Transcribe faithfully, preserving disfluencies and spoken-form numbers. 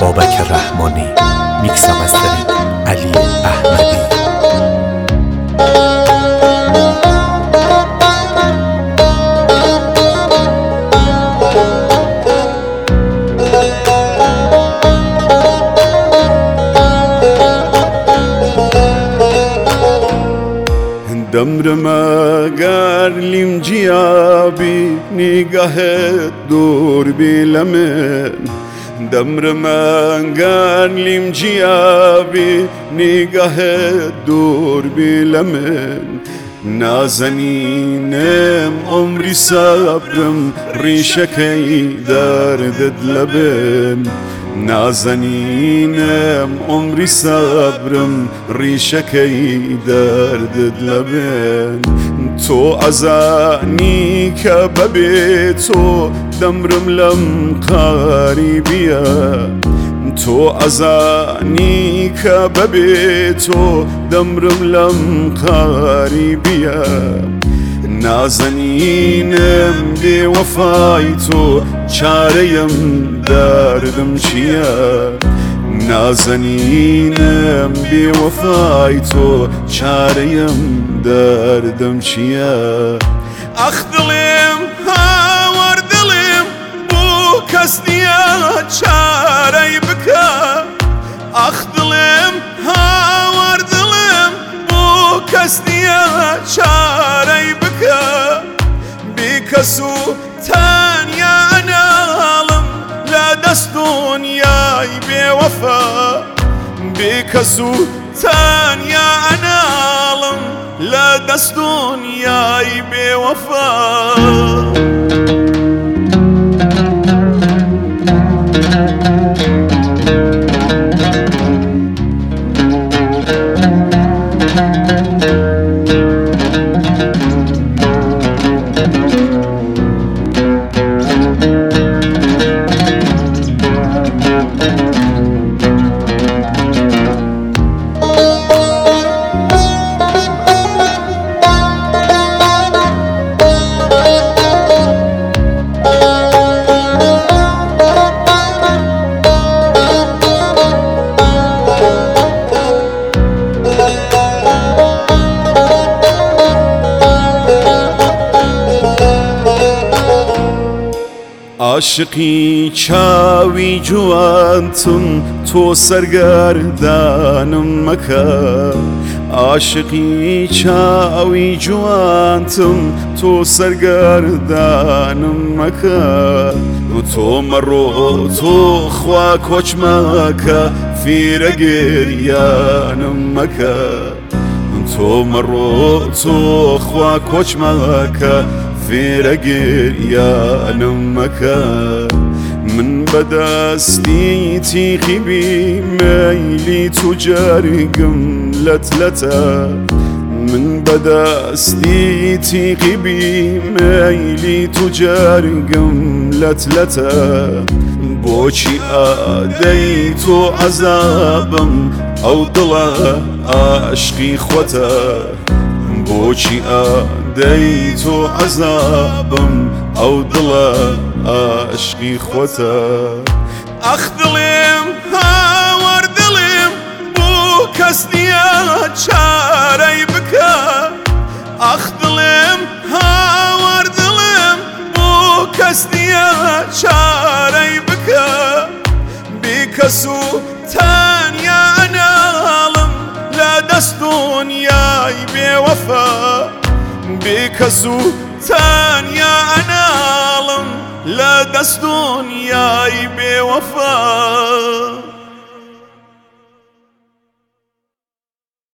بابک رحمانی. میکس و مسترینگ علی احمدی. دمرما قارلیم جیابی نگاهت دور بیلمن. دمرما قارلیم جیابی نگاهت دور بیلمن. نازنینم عمری صبرم ریشکی دردت لبن. نازنینم عمری صبرم ریشکی دردت لبن. تو ازانی که ببی تو دمرم لم قریبیه. تو ازانی که ببی تو دمرم لم قریبیه. نازنینم بی وفای تو چاریم دردم چیه. نازنینم بی وفای تو چاریم دردم چیه. اخ دلیم هاور دلیم بو کس نیا چاره بکه. اخ دلیم هاور دلیم بو کس نیا چاره بکه. بکسو تانیا نالم لدست دنیای بی وفا. بکسو تانیا نالم لدست دنیای بی وفا. عاشقی چاوی جوانتم تو سرگردانم مکه. عاشقی چاوی جوانتم تو سرگردانم مکه. تو مرو تو خوا کچ مکه فیر گریانم مکه. تو مرو تو خوا کچ مکه فیر گریانم مکه. من بدستی تیخی بی میلی تو جرگم لتلته. من بدستی تیخی بی میلی تو جرگم لتلته. بوچی آدی تو عذابم او دل عشقی خوته. بوچی آدی تو عذابم او دل عشقی خوته. اخ دلیم هاور دلیم بو کس نیا چاره بکه. اخ دلیم هاور دلیم بو کس نیا چاره بکه. بکسو تانیا نالم لدست دنیای بی وفا. بکسو تانیا نالم لدست دنیای بی وفا.